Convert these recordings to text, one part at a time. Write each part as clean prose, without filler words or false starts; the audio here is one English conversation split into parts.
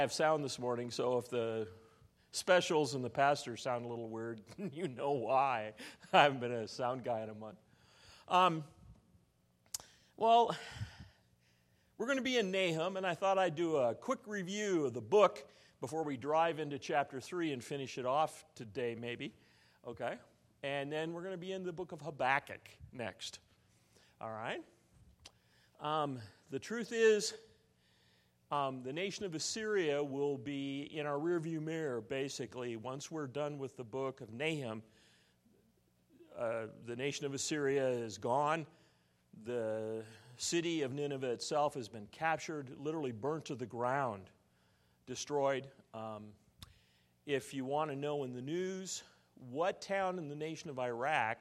I have sound this morning, so if the specials and the pastor sound a little weird, you know why. I haven't been a sound guy in a month. Well, we're going to be in Nahum, and I thought I'd do a quick review of the book before we drive into chapter 3 and finish it off today, maybe. Okay? And then we're going to be in the book of Habakkuk next. All right? The truth is, the nation of Assyria will be in our rearview mirror, basically. Once we're done with the book of Nahum, the nation of Assyria is gone. The city of Nineveh itself has been captured, literally burnt to the ground, destroyed. If you want to know in the news, what town in the nation of Iraq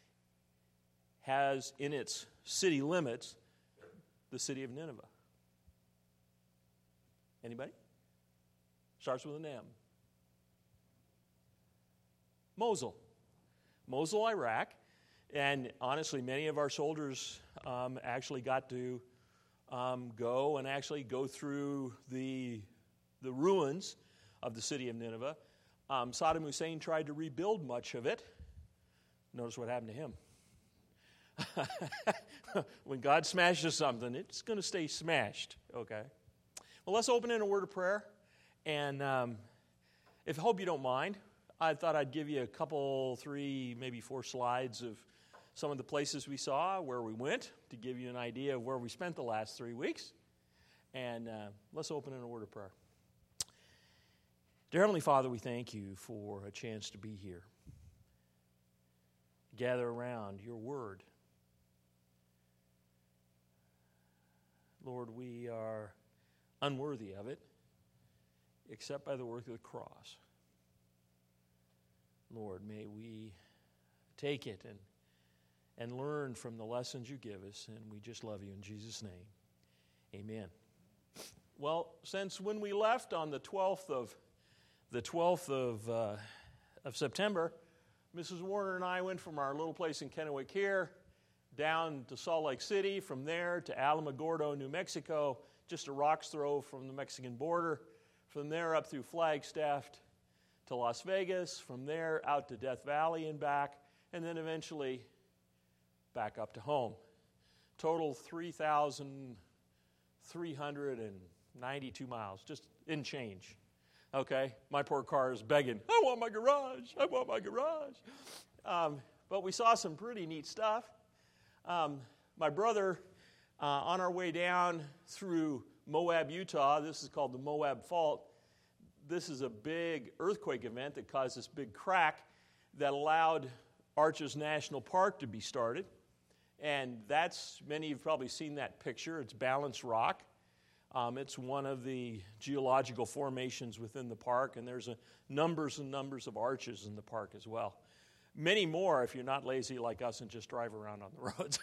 has in its city limits the city of Nineveh? Anybody? Starts with an M. Mosul. Mosul, Iraq. And honestly, many of our soldiers actually got to go and actually go through the ruins of the city of Nineveh. Saddam Hussein tried to rebuild much of it. Notice what happened to him. When God smashes something, it's going to stay smashed, okay? Well, let's open in a word of prayer, and I hope you don't mind, I thought I'd give you a couple, 3, maybe 4 slides of some of the places we saw, where we went, to give you an idea of where we spent the last 3 weeks. And let's open in a word of prayer. Dear Heavenly Father, we thank you for a chance to be here, gather around your word. Lord, we are unworthy of it, except by the work of the cross. Lord, may we take it and learn from the lessons you give us, and we just love you in Jesus' name. Amen. Well, since when we left on the 12th of September, Mrs. Warner and I went from our little place in Kennewick here down to Salt Lake City, from there to Alamogordo, New Mexico, just a rock's throw from the Mexican border. From there up through Flagstaff to Las Vegas. From there out to Death Valley and back. And then eventually back up to home. Total 3,392 miles, just in change. Okay? My poor car is begging, I want my garage. I want my garage. But we saw some pretty neat stuff. My brother, on our way down through Moab, Utah, this is called the Moab Fault. This is a big earthquake event that caused this big crack that allowed Arches National Park to be started. And many of you have probably seen that picture. It's balanced rock. It's one of the geological formations within the park, and there's numbers and numbers of arches in the park as well. Many more if you're not lazy like us and just drive around on the roads.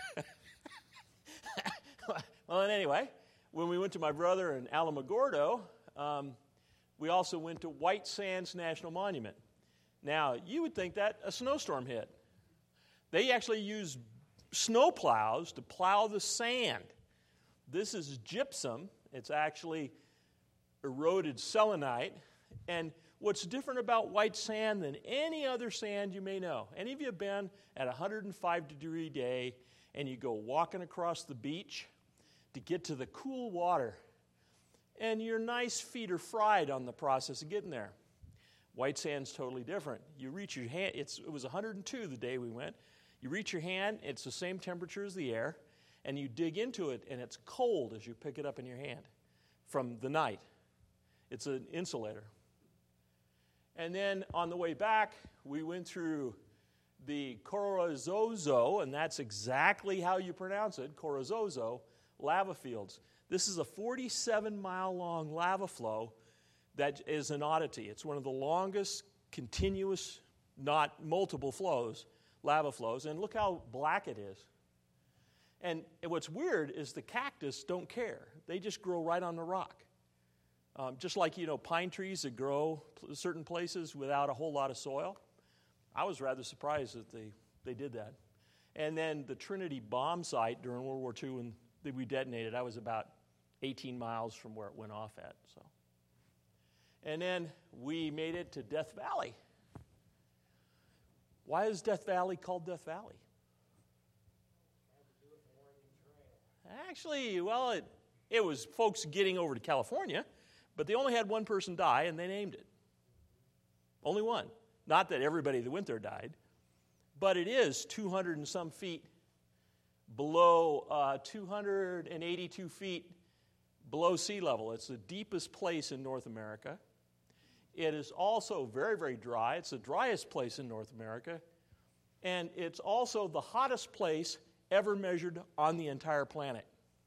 Well, and anyway, when we went to my brother in Alamogordo, we also went to White Sands National Monument. Now, you would think that a snowstorm hit. They actually use snow plows to plow the sand. This is gypsum. It's actually eroded selenite. And what's different about white sand than any other sand you may know? Any of you have been at a 105-degree day and you go walking across the beach to get to the cool water, and your nice feet are fried on the process of getting there? White sand's totally different. You reach your hand, it was 102 the day we went. You reach your hand, it's the same temperature as the air, and you dig into it, and it's cold as you pick it up in your hand from the night. It's an insulator. And then on the way back, we went through the Corazozo, and that's exactly how you pronounce it, Corazozo, lava fields. This is a 47-mile-long lava flow that is an oddity. It's one of the longest continuous, not multiple flows, lava flows. And look how black it is. And what's weird is the cactus don't care. They just grow right on the rock. Just like, pine trees that grow certain places without a whole lot of soil. I was rather surprised that they did that. And then the Trinity bomb site during World War II, that we detonated, I was about 18 miles from where it went off at. So And then we made it to Death Valley. Why is Death Valley called Death Valley? Actually, well, it was folks getting over to California, but they only had one person die, and they named it. Only one. Not that everybody that went there died, but it is 200 and some feet below, 282 feet below sea level. It's the deepest place in North America. It is also very, very dry. It's the driest place in North America. And it's also the hottest place ever measured on the entire planet.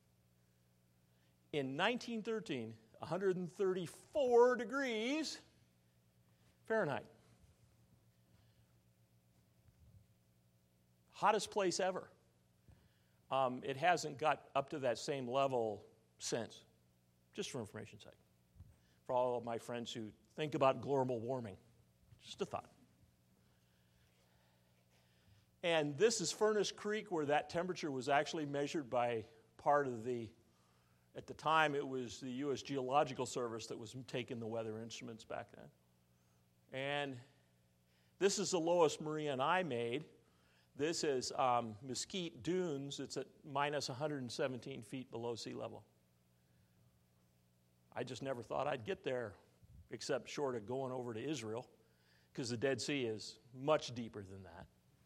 In 1913, 134 degrees Fahrenheit. Hottest place ever. It hasn't got up to that same level since, just for information's sake. For all of my friends who think about global warming, just a thought. And this is Furnace Creek, where that temperature was actually measured by part of at the time it was the U.S. Geological Service that was taking the weather instruments back then. And this is the lowest marina I made. This is Mesquite Dunes. It's at minus 117 feet below sea level. I just never thought I'd get there, except short of going over to Israel, because the Dead Sea is much deeper than that.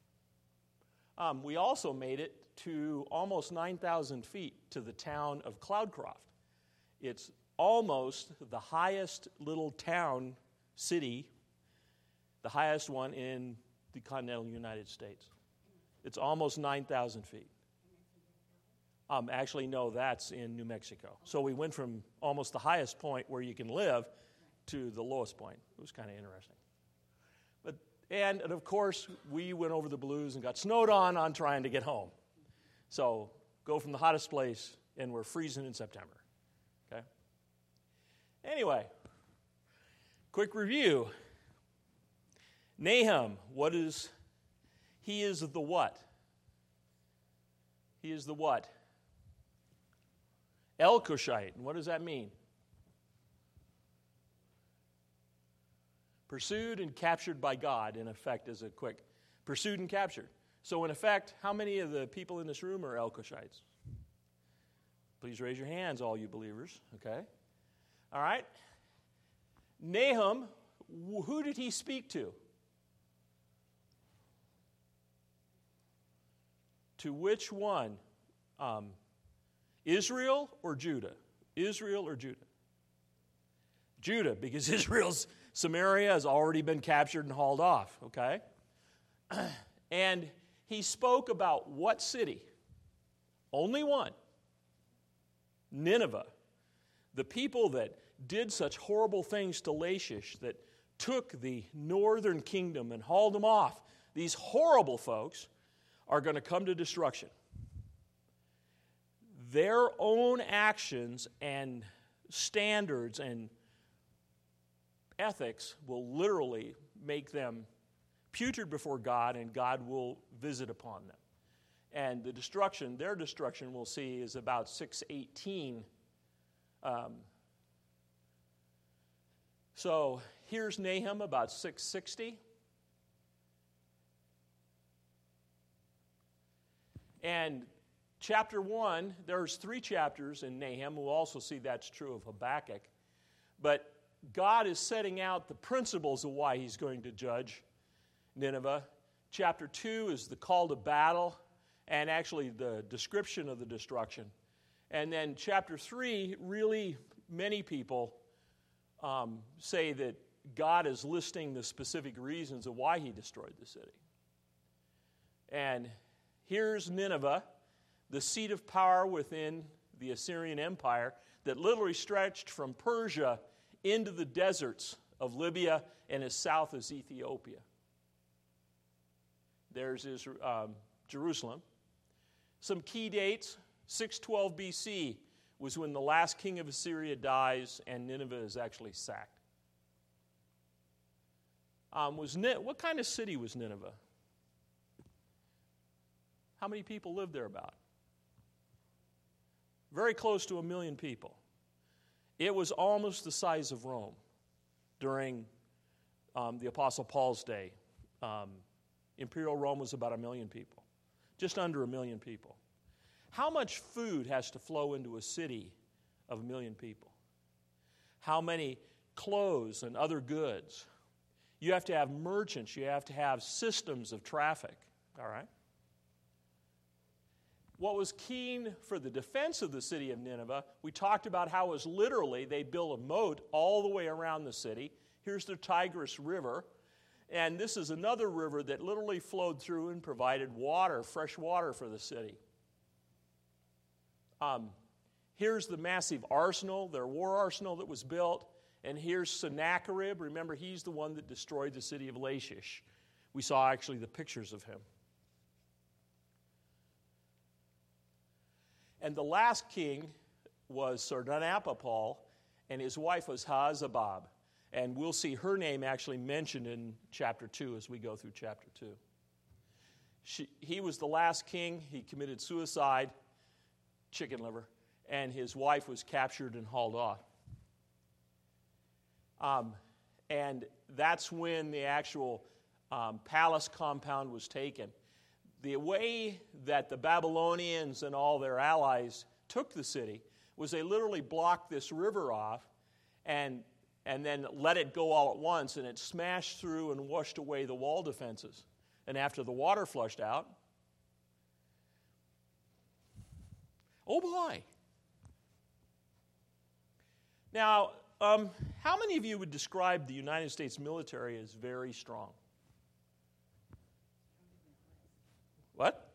We also made it to almost 9,000 feet to the town of Cloudcroft. It's almost the highest little town, city, the highest one in the continental United States. It's almost 9,000 feet. Actually, no, that's in New Mexico. So we went from almost the highest point where you can live to the lowest point. It was kind of interesting. And of course, we went over the blues and got snowed on trying to get home. So go from the hottest place, and we're freezing in September. Okay? Anyway, quick review. Nahum, he is the what? He is the what? El-Cushite. And what does that mean? Pursued and captured by God, in effect, is a quick. Pursued and captured. So, in effect, how many of the people in this room are El-Cushites? Please raise your hands, all you believers. Okay? All right? Nahum, who did he speak to? To which one? Israel or Judah? Israel or Judah? Judah, because Samaria has already been captured and hauled off, okay? And he spoke about what city? Only one. Nineveh. The people that did such horrible things to Lachish, that took the northern kingdom and hauled them off. These horrible folks are going to come to destruction. Their own actions and standards and ethics will literally make them putrid before God, and God will visit upon them. And their destruction, we'll see, is about 618. So here's Nahum about 660. And chapter 1, there's 3 chapters in Nahum. We'll also see that's true of Habakkuk. But God is setting out the principles of why he's going to judge Nineveh. Chapter 2 is the call to battle and actually the description of the destruction. And then chapter 3, really many people say that God is listing the specific reasons of why he destroyed the city. And here's Nineveh, the seat of power within the Assyrian Empire that literally stretched from Persia into the deserts of Libya and as south as Ethiopia. There's Jerusalem. Some key dates: 612 BC was when the last king of Assyria dies and Nineveh is actually sacked. What kind of city was Nineveh? How many people lived there about? Very close to 1 million people. It was almost the size of Rome. during the Apostle Paul's day. Imperial Rome was about 1 million people, just under 1 million people. How much food has to flow into a city of 1 million people? How many clothes and other goods? You have to have merchants. You have to have systems of traffic, all right? What was keen for the defense of the city of Nineveh, we talked about how it was literally, they built a moat all the way around the city. Here's the Tigris River, and this is another river that literally flowed through and provided water, fresh water for the city. Here's the massive arsenal, their war arsenal that was built, and here's Sennacherib. Remember, he's the one that destroyed the city of Lachish. We saw actually the pictures of him. And the last king was Sardanapalus, and his wife was Haazabab. And we'll see her name actually mentioned in chapter 2 as we go through chapter 2. He was the last king. He committed suicide, chicken liver, and his wife was captured and hauled off. And that's when the actual palace compound was taken. The way that the Babylonians and all their allies took the city was they literally blocked this river off and then let it go all at once, and it smashed through and washed away the wall defenses. And after the water flushed out, oh boy. Now, how many of you would describe the United States military as very strong? What?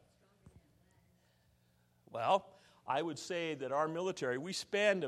Well, I would say that our military, we spend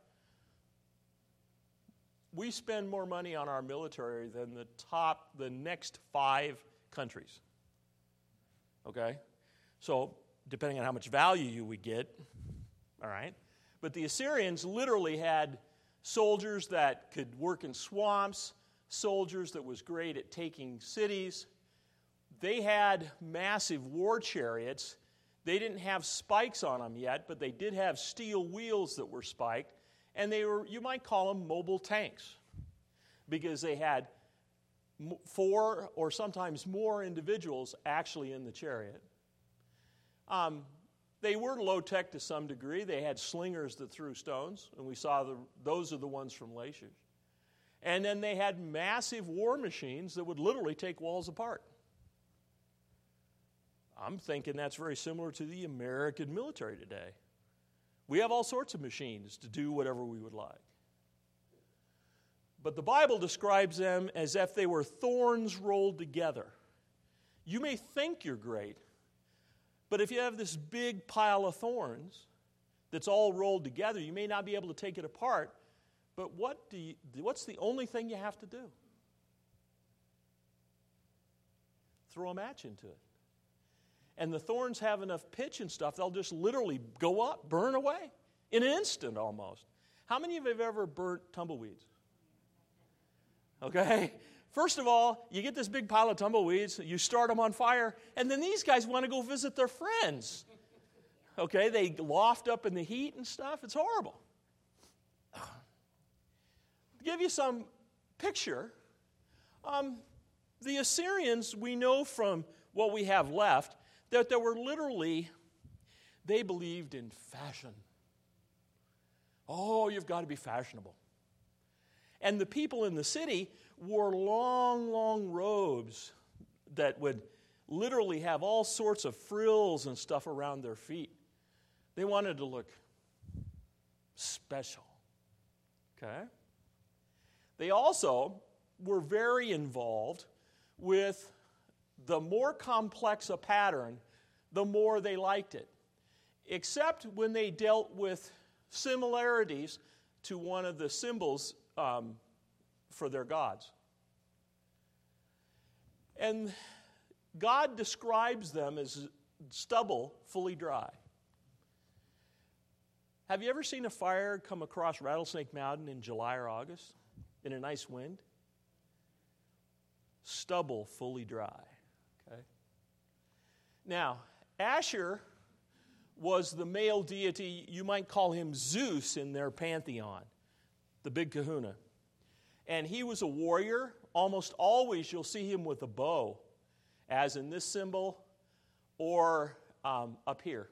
more money on our military than the next 5 countries. Okay? So, depending on how much value you would get, all right? But the Assyrians literally had soldiers that could work in swamps, soldiers that was great at taking cities. They had massive war chariots. They didn't have spikes on them yet, but they did have steel wheels that were spiked, and they were, you might call them mobile tanks, because they had 4 or sometimes more individuals actually in the chariot. They were low-tech to some degree. They had slingers that threw stones, and we saw those are the ones from Lachish. And then they had massive war machines that would literally take walls apart. I'm thinking that's very similar to the American military today. We have all sorts of machines to do whatever we would like. But the Bible describes them as if they were thorns rolled together. You may think you're great, but if you have this big pile of thorns that's all rolled together, you may not be able to take it apart. But what's the only thing you have to do? Throw a match into it. And the thorns have enough pitch and stuff, they'll just literally go up, burn away, in an instant almost. How many of you have ever burnt tumbleweeds? Okay? First of all, you get this big pile of tumbleweeds, you start them on fire, and then these guys want to go visit their friends. Okay? They loft up in the heat and stuff. It's horrible. To give you some picture, the Assyrians, we know from what we have left, that there were literally, they believed in fashion. Oh, you've got to be fashionable. And the people in the city wore long, long robes that would literally have all sorts of frills and stuff around their feet. They wanted to look special. Okay? They also were very involved with the more complex a pattern, the more they liked it. Except when they dealt with similarities to one of the symbols for their gods. And God describes them as stubble fully dry. Have you ever seen a fire come across Rattlesnake Mountain in July or August in a nice wind? Stubble fully dry. Okay. Now, Asher was the male deity, you might call him Zeus in their pantheon, the big kahuna. And he was a warrior. Almost always you'll see him with a bow, as in this symbol or up here.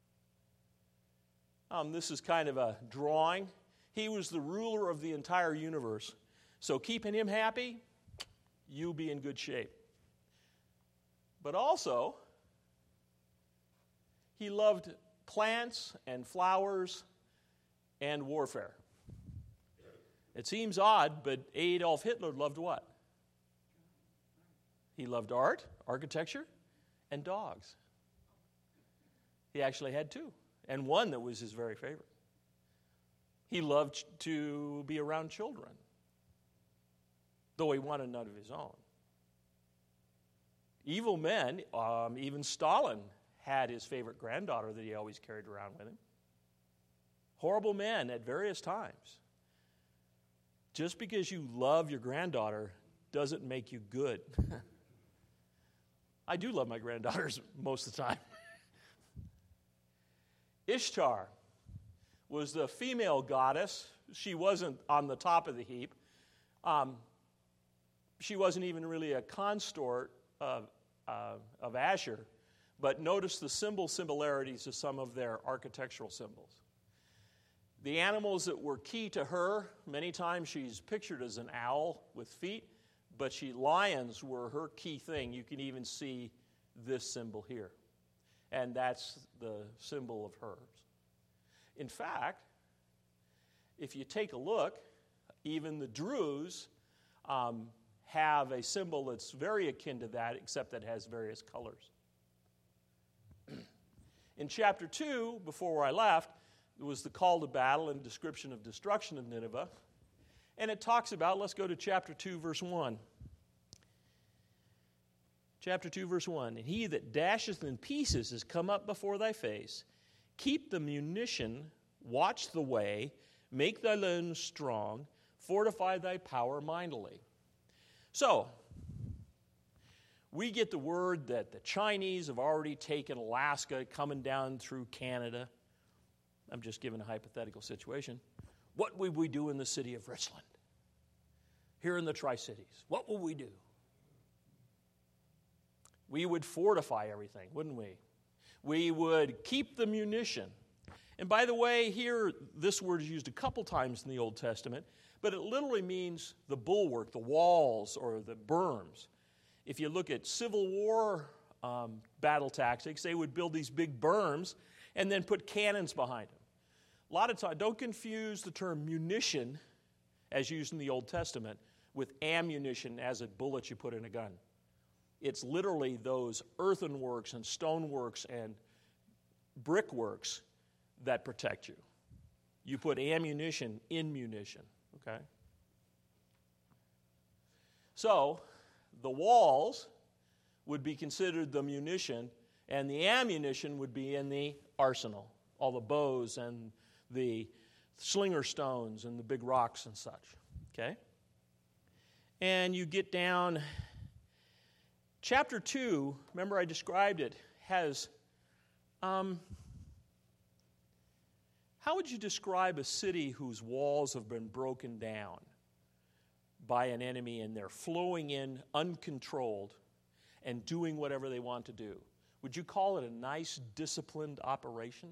This is kind of a drawing. He was the ruler of the entire universe. So keeping him happy, you'll be in good shape. But also, he loved plants and flowers and warfare. It seems odd, but Adolf Hitler loved what? He loved art, architecture, and dogs. He actually had two, and one that was his very favorite. He loved to be around children, though he wanted none of his own. Evil men, even Stalin had his favorite granddaughter that he always carried around with him. Horrible men at various times. Just because you love your granddaughter doesn't make you good. I do love my granddaughters most of the time. Ishtar was the female goddess. She wasn't on the top of the heap. She wasn't even really a consort of Asher, but notice the similarities of some of their architectural symbols. The animals that were key to her, many times she's pictured as an owl with feet, but lions were her key thing. You can even see this symbol here. And that's the symbol of hers. In fact, if you take a look, even the Druze have a symbol that's very akin to that, except that it has various colors. In chapter 2, before I left, it was the call to battle and description of destruction of Nineveh. And it talks about, let's go to chapter 2, verse 1. Chapter 2, verse 1. And he that dasheth in pieces is come up before thy face. Keep the munition, watch the way, make thy limbs strong, fortify thy power mightily. So, we get the word that the Chinese have already taken Alaska, coming down through Canada. I'm just giving a hypothetical situation. What would we do in the city of Richland? Here in the Tri-Cities, what would we do? We would fortify everything, wouldn't we? We would keep the munition. And by the way, here, this word is used a couple times in the Old Testament, but it literally means the bulwark, the walls, or the berms. If you look at Civil War battle tactics, they would build these big berms and then put cannons behind them. A lot of times, don't confuse the term munition, as used in the Old Testament, with ammunition as a bullet you put in a gun. It's literally those earthenworks and stoneworks and brickworks that protect you. You put ammunition in munition, okay? So, the walls would be considered the munition, and the ammunition would be in the arsenal, all the bows and the slinger stones and the big rocks and such, okay? And you get down, chapter 2, remember I described it, has, how would you describe a city whose walls have been broken down by an enemy and they're flowing in uncontrolled and doing whatever they want to do? Would you call it a nice, disciplined operation?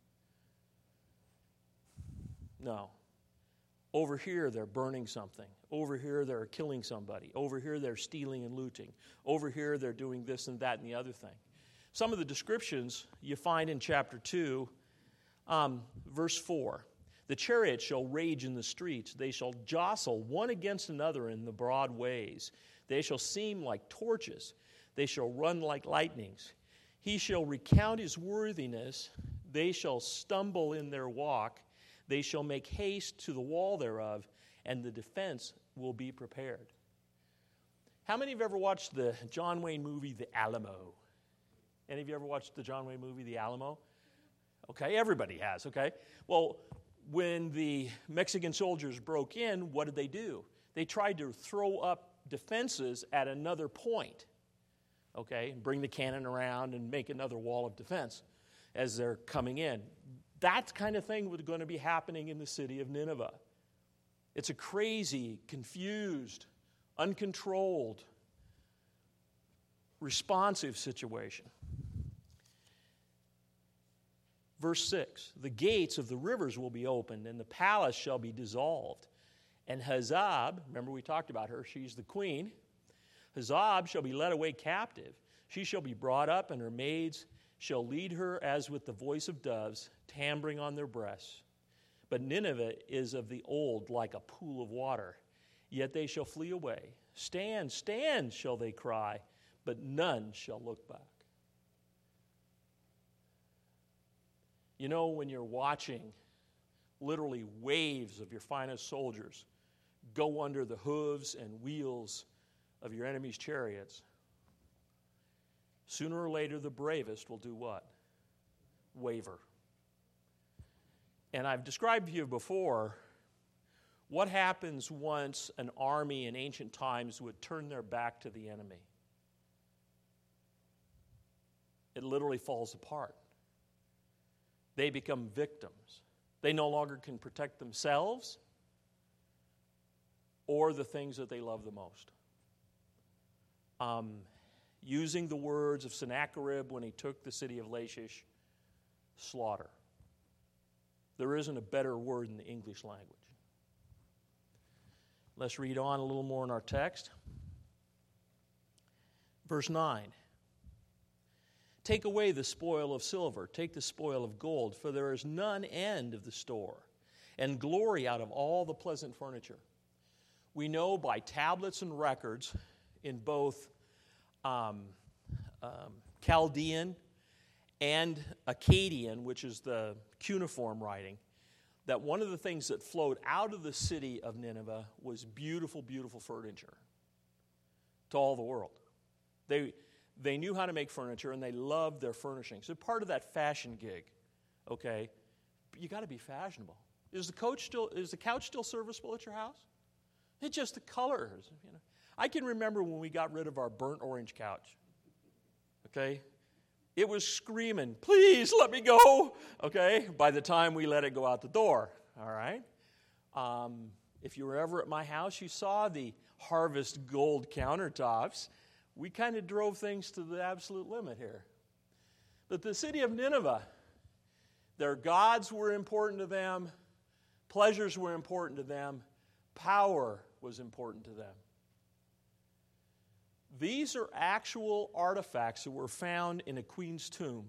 No. Over here, they're burning something. Over here, they're killing somebody. Over here, they're stealing and looting. Over here, they're doing this and that and the other thing. Some of the descriptions you find in chapter 2, verse 4. The chariots shall rage in the streets. They shall jostle one against another in the broad ways. They shall seem like torches. They shall run like lightnings. He shall recount his worthiness. They shall stumble in their walk. They shall make haste to the wall thereof, and the defense will be prepared. How many of you ever watched the John Wayne movie, The Alamo? Any of you ever watched the John Wayne movie, The Alamo? Okay, everybody has, okay? Well, when the Mexican soldiers broke in, what did they do? They tried to throw up defenses at another point, okay? Bring the cannon around and make another wall of defense as they're coming in. That kind of thing was going to be happening in the city of Nineveh. It's a crazy, confused, uncontrolled, responsive situation. Verse 6, the gates of the rivers will be opened, and the palace shall be dissolved. And Hazab, remember we talked about her, she's the queen. Hazab shall be led away captive. She shall be brought up, and her maids shall lead her as with the voice of doves, tambering on their breasts. But Nineveh is of the old like a pool of water, yet they shall flee away. Stand, stand, shall they cry, but none shall look back. You know, when you're watching literally waves of your finest soldiers go under the hooves and wheels of your enemy's chariots, sooner or later the bravest will do what? Waver. And I've described to you before what happens once an army in ancient times would turn their back to the enemy. It literally falls apart. They become victims. They no longer can protect themselves or the things that they love the most. Using the words of Sennacherib when he took the city of Lachish, slaughter. There isn't a better word in the English language. Let's read on a little more in our text. Verse 9. Take away the spoil of silver, take the spoil of gold, for there is none end of the store, and glory out of all the pleasant furniture. We know by tablets and records in both Chaldean and Akkadian, which is the cuneiform writing, that one of the things that flowed out of the city of Nineveh was beautiful, beautiful furniture to all the world. They knew how to make furniture, and they loved their furnishings. They're part of that fashion gig, okay? But you got to be fashionable. Is the couch still serviceable at your house? It's just the colors, you know. I can remember when we got rid of our burnt orange couch, okay? It was screaming, please let me go, okay, by the time we let it go out the door, all right? If you were ever at my house, you saw the Harvest Gold countertops. We kind of drove things to the absolute limit here. But the city of Nineveh, their gods were important to them, pleasures were important to them, power was important to them. These are actual artifacts that were found in a queen's tomb.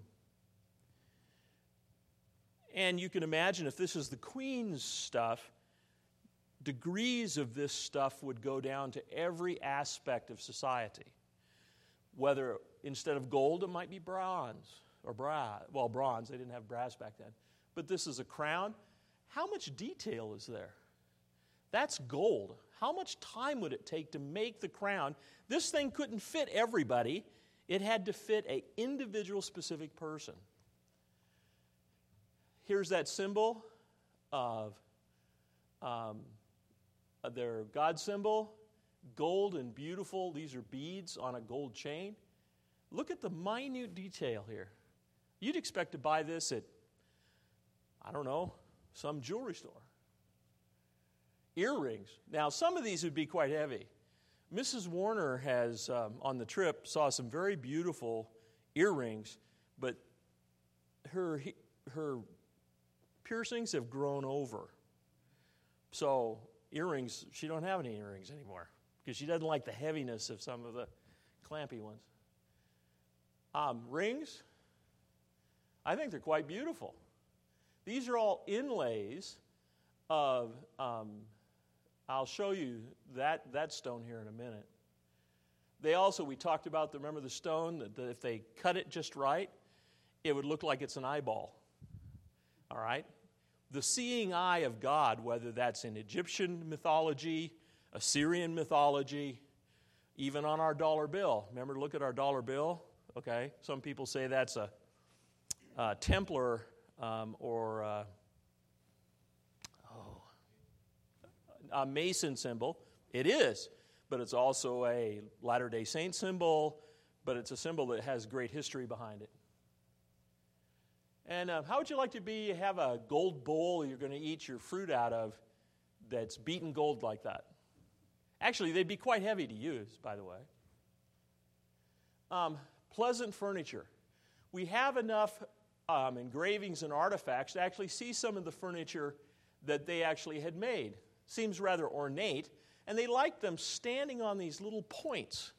And you can imagine if this is the queen's stuff, degrees of this stuff would go down to every aspect of society. Whether instead of gold, it might be bronze or brass. Well, bronze, they didn't have brass back then. But this is a crown. How much detail is there? That's gold. How much time would it take to make the crown? This thing couldn't fit everybody. It had to fit an individual specific person. Here's that symbol of their God symbol. Gold and beautiful. These are beads on a gold chain. Look at the minute detail here. You'd expect to buy this at, I don't know, some jewelry store. Earrings. Now, some of these would be quite heavy. Mrs. Warner has, on the trip, saw some very beautiful earrings, but her piercings have grown over. So earrings, she don't have any earrings anymore because she doesn't like the heaviness of some of the clampy ones. Rings, I think they're quite beautiful. These are all inlays of, I'll show you that stone here in a minute. They also, we talked about, remember the stone, that if they cut it just right, it would look like it's an eyeball. All right? The seeing eye of God, whether that's in Egyptian mythology, Assyrian mythology, even on our dollar bill. Remember, look at our dollar bill. Okay, some people say that's a Templar or a Mason symbol. It is, but it's also a Latter-day Saint symbol, but it's a symbol that has great history behind it. And how would you like to have a gold bowl you're going to eat your fruit out of that's beaten gold like that. Actually, they'd be quite heavy to use, by the way. Pleasant furniture. We have enough engravings and artifacts to actually see some of the furniture that they actually had made. Seems rather ornate, and they liked them standing on these little points.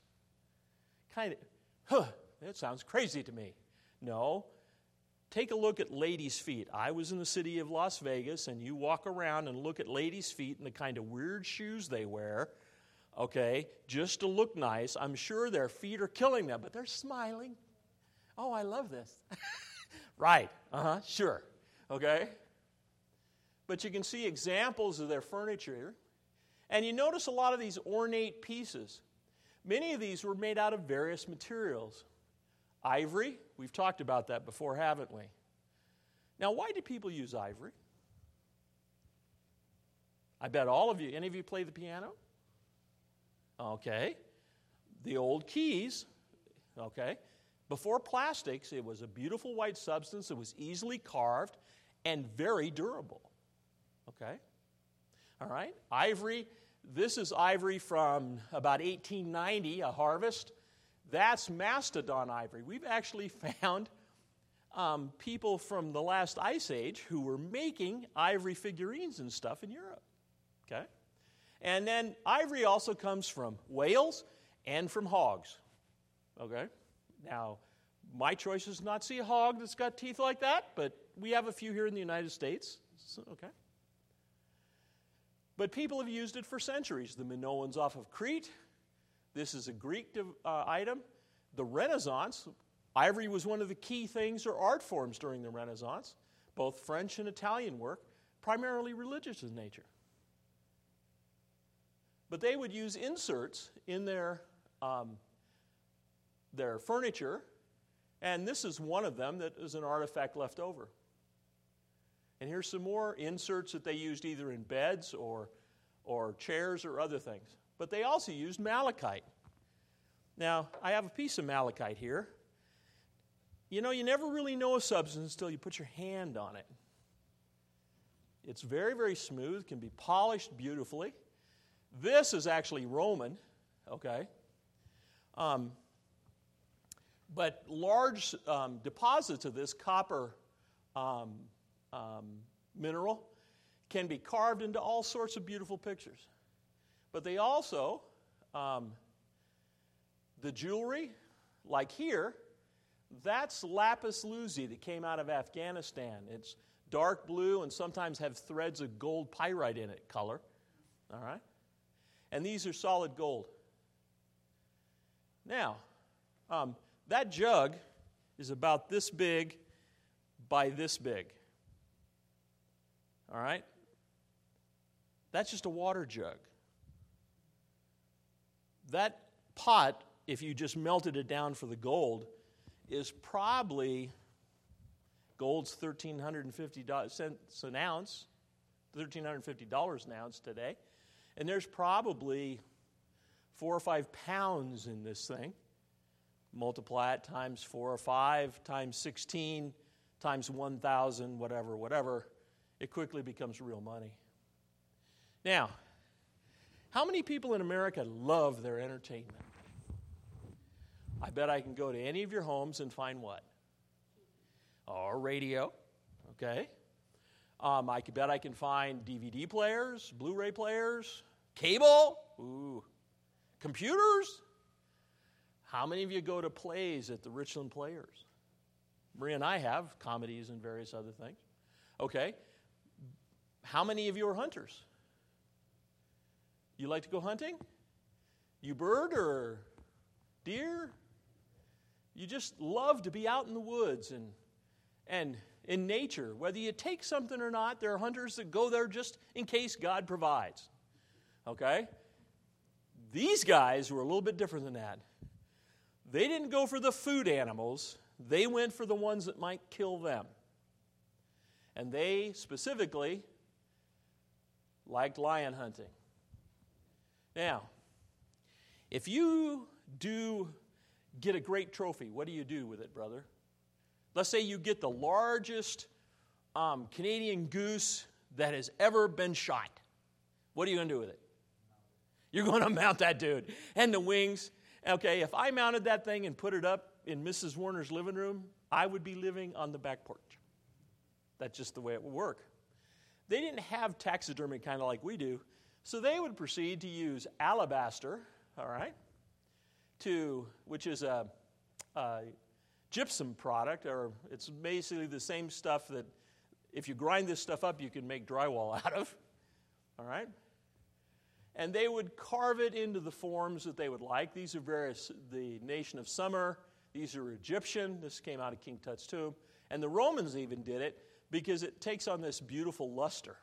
That sounds crazy to me. No. Take a look at ladies' feet. I was in the city of Las Vegas, and you walk around and look at ladies' feet and the kind of weird shoes they wear, okay, just to look nice. I'm sure their feet are killing them, but they're smiling. Oh, I love this. Right. Sure. Okay. But you can see examples of their furniture. And you notice a lot of these ornate pieces. Many of these were made out of various materials. Ivory, we've talked about that before, haven't we? Now, why do people use ivory? I bet all of you, any of you play the piano? Okay. The old keys, okay. Before plastics, it was a beautiful white substance that was easily carved and very durable. Okay? All right? Ivory, this is ivory from about 1890, a harvest. That's mastodon ivory. We've actually found people from the last ice age who were making ivory figurines and stuff in Europe. Okay? And then ivory also comes from whales and from hogs. Okay? Now, my choice is not to see a hog that's got teeth like that, but we have a few here in the United States. So, okay. But people have used it for centuries. The Minoans off of Crete. This is a Greek item. The Renaissance, ivory was one of the key things or art forms during the Renaissance. Both French and Italian work, primarily religious in nature. But they would use inserts in their furniture, and this is one of them that is an artifact left over. And here's some more inserts that they used either in beds or chairs or other things. But they also used malachite. Now, I have a piece of malachite here. You know, you never really know a substance until you put your hand on it. It's very, very smooth, can be polished beautifully. This is actually Roman, okay? But large deposits of this copper mineral can be carved into all sorts of beautiful pictures. But they also, the jewelry, like here, that's lapis lazuli that came out of Afghanistan. It's dark blue and sometimes have threads of gold pyrite in it color. All right? And these are solid gold. Now, that jug is about this big by this big. All right? That's just a water jug. That pot, if you just melted it down for the gold, is probably, gold's $1,350 an ounce, $1,350 an ounce today. And there's probably 4 or 5 pounds in this thing. Multiply it times 4 or 5, times 16, times 1,000, whatever. It quickly becomes real money. Now, how many people in America love their entertainment? I bet I can go to any of your homes and find what? A radio, okay? I bet I can find DVD players, Blu-ray players, cable, computers. How many of you go to plays at the Richland Players? Maria and I have, comedies and various other things. Okay. How many of you are hunters? You like to go hunting? You bird or deer? You just love to be out in the woods and in nature. Whether you take something or not, there are hunters that go there just in case God provides. Okay? These guys were a little bit different than that. They didn't go for the food animals. They went for the ones that might kill them. And they specifically liked lion hunting. Now, if you do get a great trophy, what do you do with it, brother? Let's say you get the largest Canadian goose that has ever been shot. What are you going to do with it? You're going to mount that dude. And the wings. Okay, if I mounted that thing and put it up in Mrs. Warner's living room, I would be living on the back porch. That's just the way it would work. They didn't have taxidermy kind of like we do, so they would proceed to use alabaster, all right, which is a gypsum product, or it's basically the same stuff that if you grind this stuff up, you can make drywall out of, all right? And they would carve it into the forms that they would like. These are the Nation of Summer. These are Egyptian. This came out of King Tut's tomb. And the Romans even did it because it takes on this beautiful luster.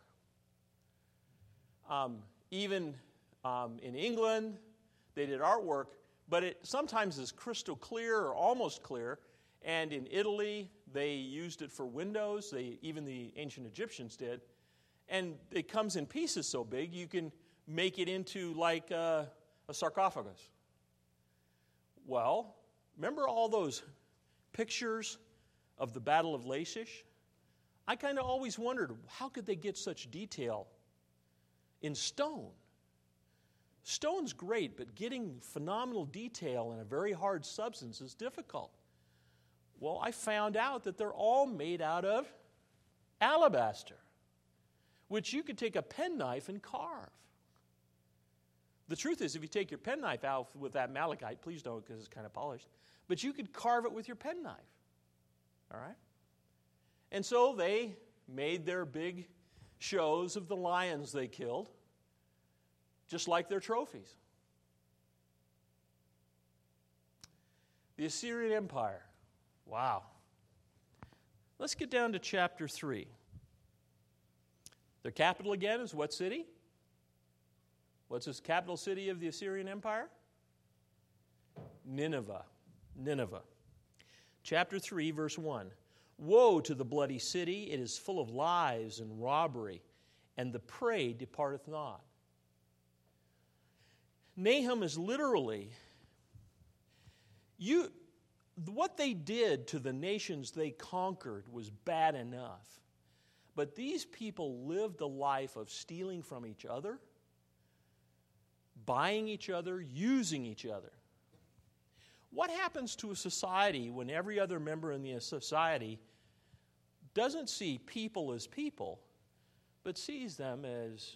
Even in England, they did artwork, but it sometimes is crystal clear or almost clear. And in Italy, they used it for windows. Even the ancient Egyptians did. And it comes in pieces so big, you can make it into like a sarcophagus. Well, remember all those pictures of the Battle of Lachish? I kind of always wondered, how could they get such detail in stone? Stone's great, but getting phenomenal detail in a very hard substance is difficult. Well, I found out that they're all made out of alabaster, which you could take a penknife and carve. The truth is, if you take your penknife out with that malachite, please don't because it's kind of polished, but you could carve it with your penknife. All right? And so they made their big shows of the lions they killed, just like their trophies. The Assyrian Empire. Wow. Let's get down to chapter 3. Their capital again is what city? What's the capital city of the Assyrian Empire? Nineveh. Nineveh. Chapter 3, verse 1. Woe to the bloody city, it is full of lies and robbery, and the prey departeth not. Nahum is literally, what they did to the nations they conquered was bad enough. But these people lived a life of stealing from each other, buying each other, using each other. What happens to a society when every other member in the society doesn't see people as people, but sees them as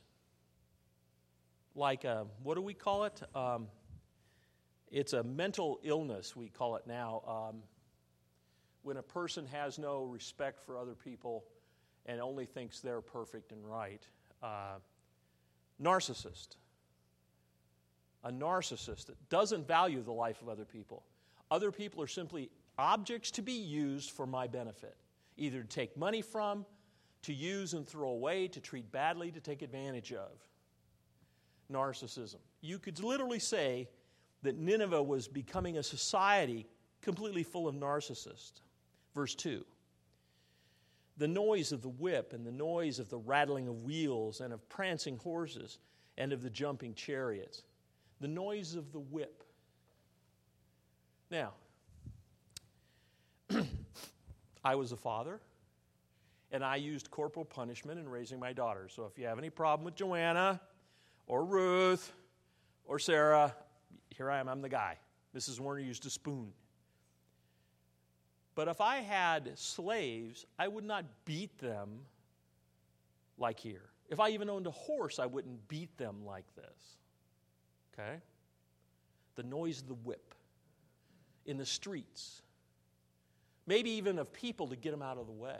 like what do we call it? It's a mental illness, we call it now. When a person has no respect for other people and only thinks they're perfect and right. Narcissist. A narcissist that doesn't value the life of other people. Other people are simply objects to be used for my benefit. Either to take money from, to use and throw away, to treat badly, to take advantage of. Narcissism. You could literally say that Nineveh was becoming a society completely full of narcissists. Verse 2. The noise of the whip and the noise of the rattling of wheels and of prancing horses and of the jumping chariots. The noise of the whip. Now, I was a father, and I used corporal punishment in raising my daughters. So if you have any problem with Joanna or Ruth or Sarah, here I am, I'm the guy. Mrs. Warner used a spoon. But if I had slaves, I would not beat them like here. If I even owned a horse, I wouldn't beat them like this. Okay? The noise of the whip in the streets. Maybe even of people to get them out of the way.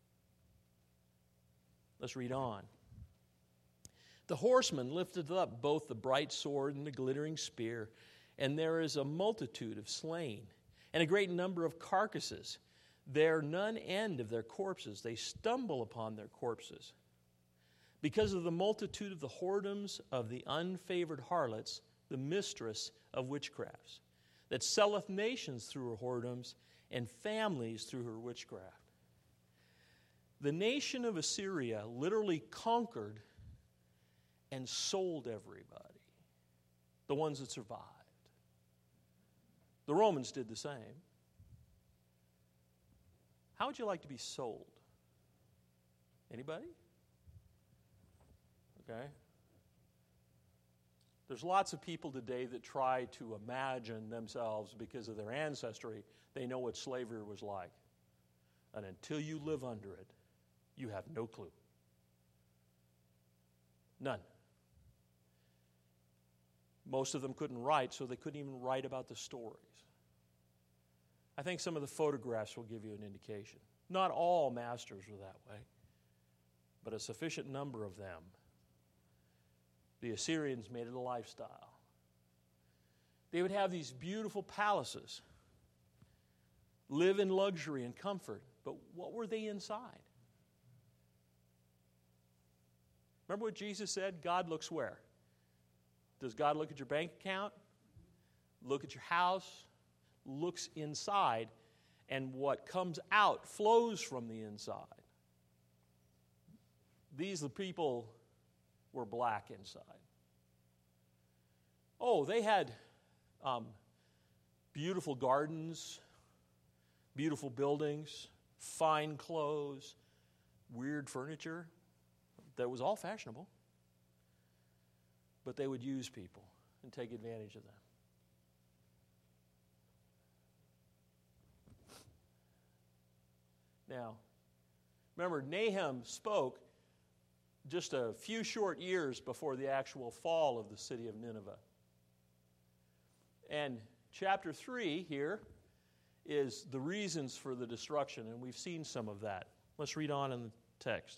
Let's read on. The horseman lifted up both the bright sword and the glittering spear, and there is a multitude of slain, and a great number of carcasses. There none end of their corpses. They stumble upon their corpses. Because of the multitude of the whoredoms of the unfavored harlots, the mistress of witchcrafts, that selleth nations through her whoredoms, and families through her witchcraft. The nation of Assyria literally conquered and sold everybody, the ones that survived. The Romans did the same. How would you like to be sold? Anybody? Okay. There's lots of people today that try to imagine themselves because of their ancestry. They know what slavery was like. And until you live under it, you have no clue. None. Most of them couldn't write, so they couldn't even write about the stories. I think some of the photographs will give you an indication. Not all masters were that way, but a sufficient number of them. The Assyrians made it a lifestyle. They would have these beautiful palaces, live in luxury and comfort, but what were they inside? Remember what Jesus said? God looks where? Does God look at your bank account? Look at your house? Looks inside, and what comes out flows from the inside. These people were black inside. Oh, they had beautiful gardens, beautiful buildings, fine clothes, weird furniture that was all fashionable. But they would use people and take advantage of them. Now, remember, Nahum spoke just a few short years before the actual fall of the city of Nineveh. And chapter 3 here is the reasons for the destruction, and we've seen some of that. Let's read on in the text.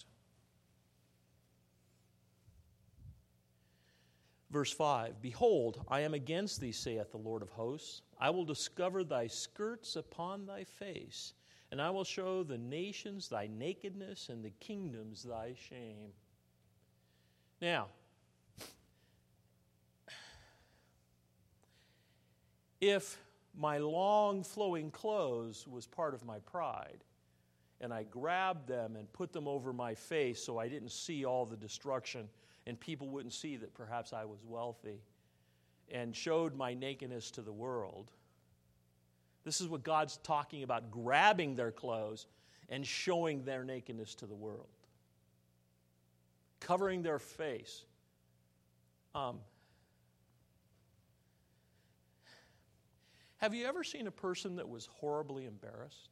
Verse 5, Behold, I am against thee, saith the Lord of hosts. I will discover thy skirts upon thy face, and I will show the nations thy nakedness, and the kingdoms thy shame. Now, if my long flowing clothes was part of my pride, and I grabbed them and put them over my face so I didn't see all the destruction, and people wouldn't see that perhaps I was wealthy, and showed my nakedness to the world, this is what God's talking about, grabbing their clothes and showing their nakedness to the world. Covering their face. Have you ever seen a person that was horribly embarrassed?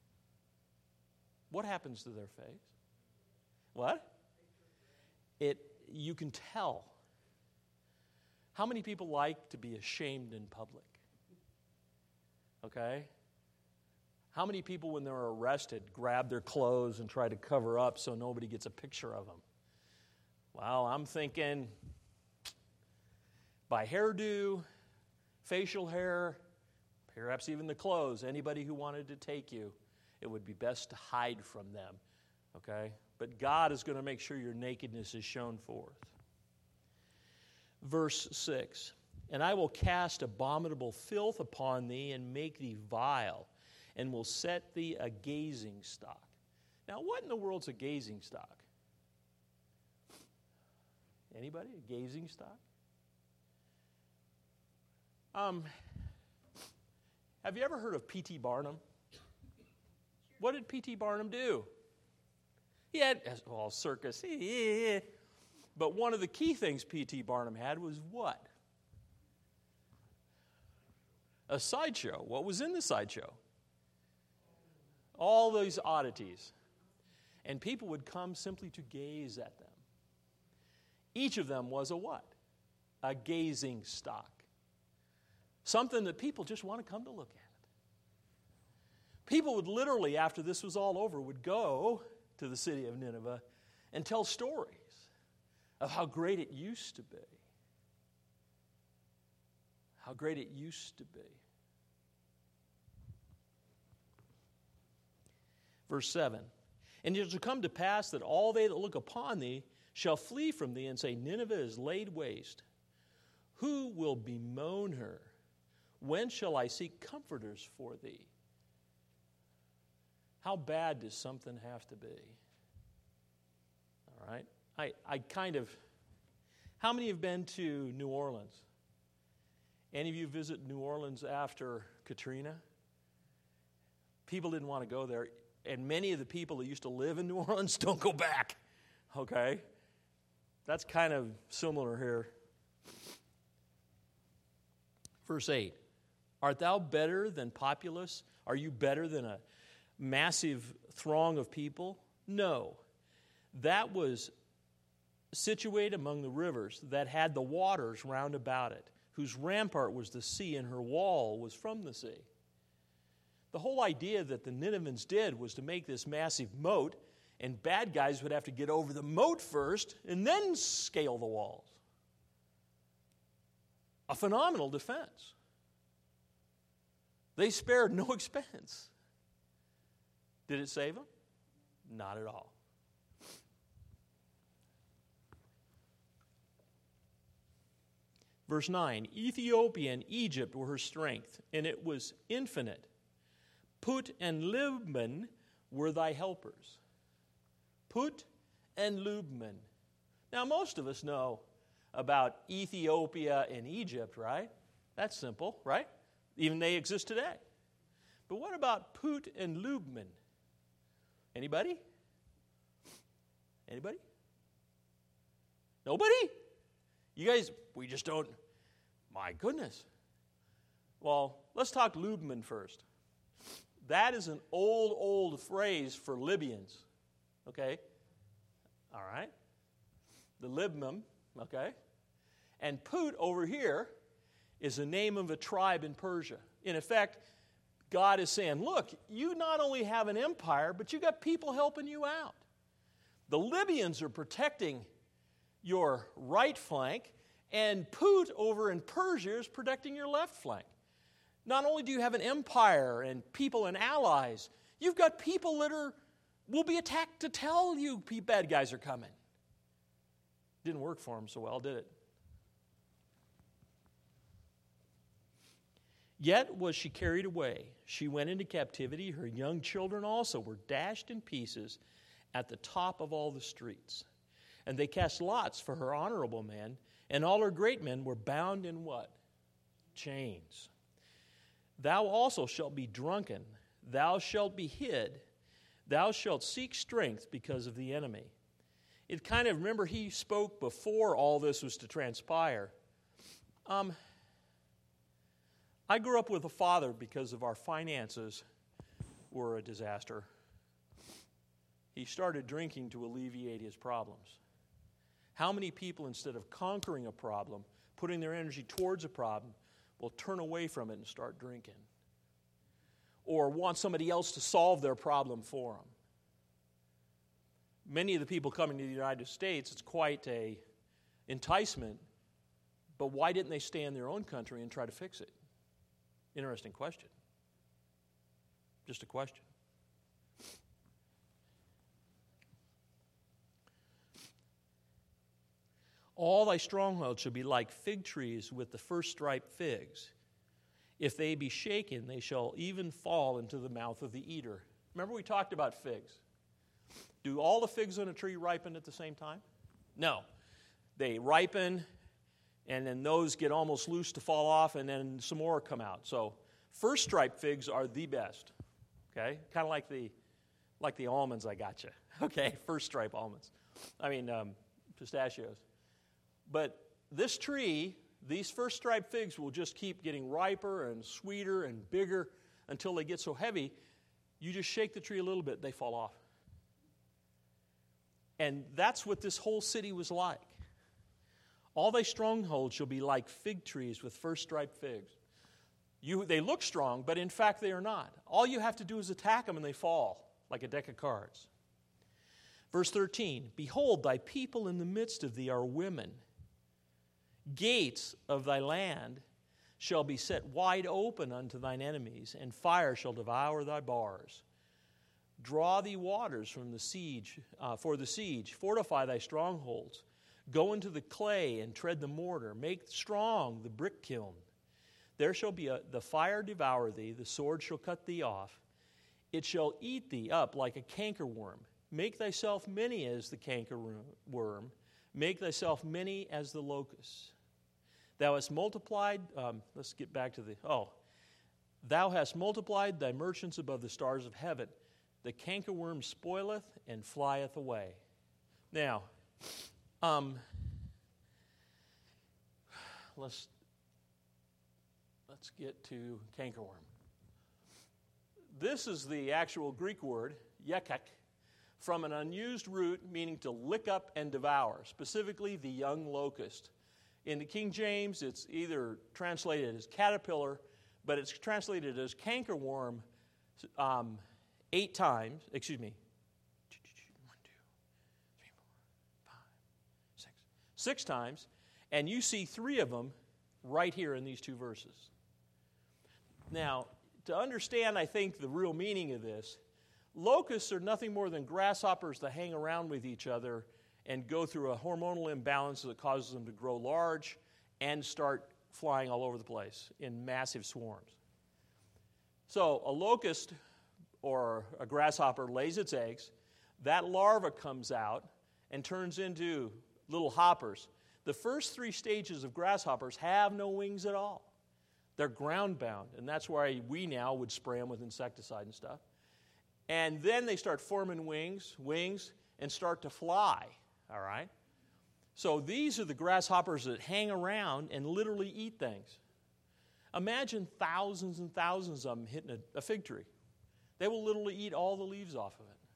What happens to their face? What? You can tell. How many people like to be ashamed in public? Okay? How many people, when they're arrested, grab their clothes and try to cover up so nobody gets a picture of them? Well, I'm thinking by hairdo, facial hair, perhaps even the clothes, anybody who wanted to take you, it would be best to hide from them. Okay? But God is going to make sure your nakedness is shown forth. Verse 6, And I will cast abominable filth upon thee, and make thee vile, and will set thee a gazing stock. Now, what in the world's a gazing stock? Anybody? A gazing stock? Have you ever heard of P.T. Barnum? What did P.T. Barnum do? He had, well, circus. But one of the key things P.T. Barnum had was what? A sideshow. What was in the sideshow? All those oddities. And people would come simply to gaze at them. Each of them was a what? A gazing stock. Something that people just want to come to look at. People would literally, after this was all over, would go to the city of Nineveh and tell stories of how great it used to be. How great it used to be. Verse 7, And it shall come to pass that all they that look upon thee shall flee from thee and say, Nineveh is laid waste. Who will bemoan her? When shall I seek comforters for thee? How bad does something have to be? All right. I kind of, how many have been to New Orleans? Any of you visit New Orleans after Katrina? People didn't want to go there, and many of the people that used to live in New Orleans don't go back. Okay? That's kind of similar here. Verse 8, art thou better than populace? Are you better than a massive throng of people? No. That was situated among the rivers that had the waters round about it, whose rampart was the sea, and her wall was from the sea. The whole idea that the Ninevans did was to make this massive moat, and bad guys would have to get over the moat first and then scale the walls. A phenomenal defense. They spared no expense. Did it save them? Not at all. Verse 9, Ethiopia and Egypt were her strength, and it was infinite. Put and Libman were thy helpers. Put and Libman. Now, most of us know about Ethiopia and Egypt, right? That's simple, right? Even they exist today. But what about Put and Libman? Anybody? Anybody? Nobody? You guys, we just don't. My goodness. Well, let's talk Libman first. That is an old phrase for Libyans. Okay? All right? The Libman, okay? And Put over here is the name of a tribe in Persia. In effect, God is saying, look, you not only have an empire, but you got people helping you out. The Libyans are protecting your right flank, and Put over in Persia is protecting your left flank. Not only do you have an empire and people and allies, you've got people that will be attacked to tell you bad guys are coming. Didn't work for them so well, did it? Yet was she carried away. She went into captivity. Her young children also were dashed in pieces at the top of all the streets. And they cast lots for her honorable men, and all her great men were bound in what? Chains. Thou also shalt be drunken. Thou shalt be hid. Thou shalt seek strength because of the enemy. It kind of, remember, he spoke before all this was to transpire. I grew up with a father because of our finances were a disaster. He started drinking to alleviate his problems. How many people, instead of conquering a problem, putting their energy towards a problem, will turn away from it and start drinking? Or want somebody else to solve their problem for them? Many of the people coming to the United States, it's quite an enticement, but why didn't they stay in their own country and try to fix it? Interesting question. Just a question. All thy strongholds shall be like fig trees with the first striped figs. If they be shaken, they shall even fall into the mouth of the eater. Remember we talked about figs. Do all the figs on a tree ripen at the same time? No. They ripen, and then those get almost loose to fall off, and then some more come out. So first striped figs are the best. Okay? Kind of like the almonds I got you. Okay, first stripe almonds. Pistachios. But this tree, these first striped figs will just keep getting riper and sweeter and bigger until they get so heavy, you just shake the tree a little bit, they fall off. And that's what this whole city was like. All thy strongholds shall be like fig trees with first striped figs. They look strong, but in fact they are not. All you have to do is attack them and they fall like a deck of cards. Verse 13, behold, thy people in the midst of thee are women. Gates of thy land shall be set wide open unto thine enemies, and fire shall devour thy bars. Draw thee waters from the siege, for the siege. Fortify thy strongholds. Go into the clay and tread the mortar. Make strong the brick kiln. There shall be the fire devour thee. The sword shall cut thee off. It shall eat thee up like a cankerworm. Make thyself many as the cankerworm. Make thyself many as the locust. Thou hast multiplied, let's get back to thou hast multiplied thy merchants above the stars of heaven. The cankerworm spoileth and flieth away. Now, Let's get to cankerworm. This is the actual Greek word, yekek, from an unused root meaning to lick up and devour, specifically the young locust. In the King James, it's either translated as caterpillar, but it's translated as cankerworm 8 times. Excuse me. 1, 2, 3, 4, 5, 6. 6 times, and you see 3 of them right here in these 2 verses. Now, to understand, I think, the real meaning of this, locusts are nothing more than grasshoppers that hang around with each other and go through a hormonal imbalance that causes them to grow large and start flying all over the place in massive swarms. So a locust or a grasshopper lays its eggs. That larva comes out and turns into little hoppers. The first 3 stages of grasshoppers have no wings at all. They're ground-bound, and that's why we now would spray them with insecticide and stuff. And then they start forming wings, and start to fly, all right? So these are the grasshoppers that hang around and literally eat things. Imagine thousands and thousands of them hitting a fig tree. They will literally eat all the leaves off of it.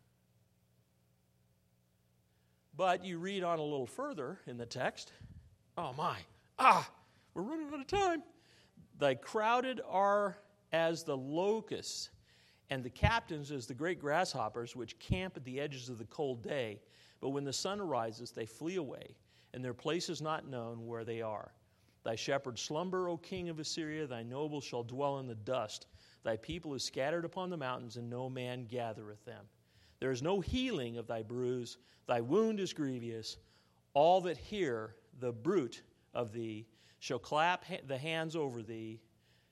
But you read on a little further in the text. Oh my, we're running out of time. Thy crowded are as the locusts, and the captains as the great grasshoppers, which camp at the edges of the cold day. But when the sun arises, they flee away, and their place is not known where they are. Thy shepherds slumber, O king of Assyria. Thy nobles shall dwell in the dust. Thy people is scattered upon the mountains, and no man gathereth them. There is no healing of thy bruise. Thy wound is grievous. All that hear the bruit of thee shall clap hands over thee.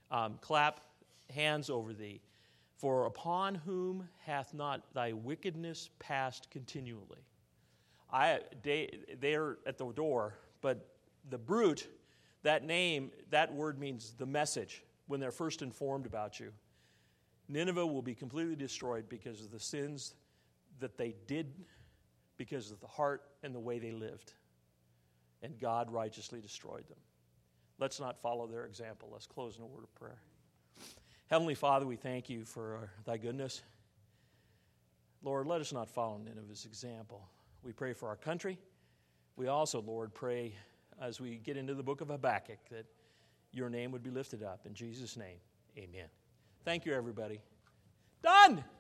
For upon whom hath not thy wickedness passed continually? They're at the door, but the brute, that name, that word means the message when they're first informed about you. Nineveh will be completely destroyed because of the sins that they did, because of the heart and the way they lived. And God righteously destroyed them. Let's not follow their example. Let's close in a word of prayer. Heavenly Father, we thank you for thy goodness. Lord, let us not follow Nineveh's example. We pray for our country. We also, Lord, pray as we get into the book of Habakkuk that your name would be lifted up. In Jesus' name, amen. Thank you, everybody. Done!